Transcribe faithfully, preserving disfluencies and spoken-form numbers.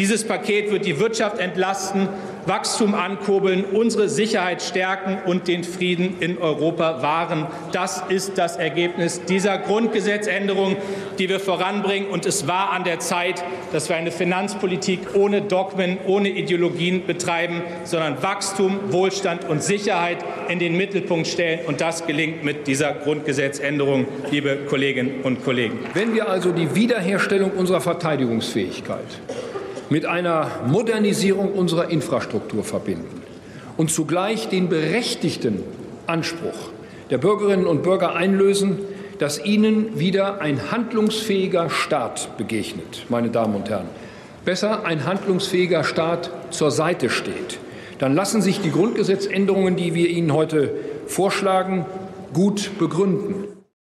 Dieses Paket wird die Wirtschaft entlasten, Wachstum ankurbeln, unsere Sicherheit stärken und den Frieden in Europa wahren. Das ist das Ergebnis dieser Grundgesetzänderung, die wir voranbringen. Und es war an der Zeit, dass wir eine Finanzpolitik ohne Dogmen, ohne Ideologien betreiben, sondern Wachstum, Wohlstand und Sicherheit in den Mittelpunkt stellen. Und das gelingt mit dieser Grundgesetzänderung, liebe Kolleginnen und Kollegen. Wenn wir also die Wiederherstellung unserer Verteidigungsfähigkeit mit einer Modernisierung unserer Infrastruktur verbinden und zugleich den berechtigten Anspruch der Bürgerinnen und Bürger einlösen, dass ihnen wieder ein handlungsfähiger Staat begegnet, meine Damen und Herren, besser ein handlungsfähiger Staat zur Seite steht, dann lassen sich die Grundgesetzänderungen, die wir Ihnen heute vorschlagen, gut begründen.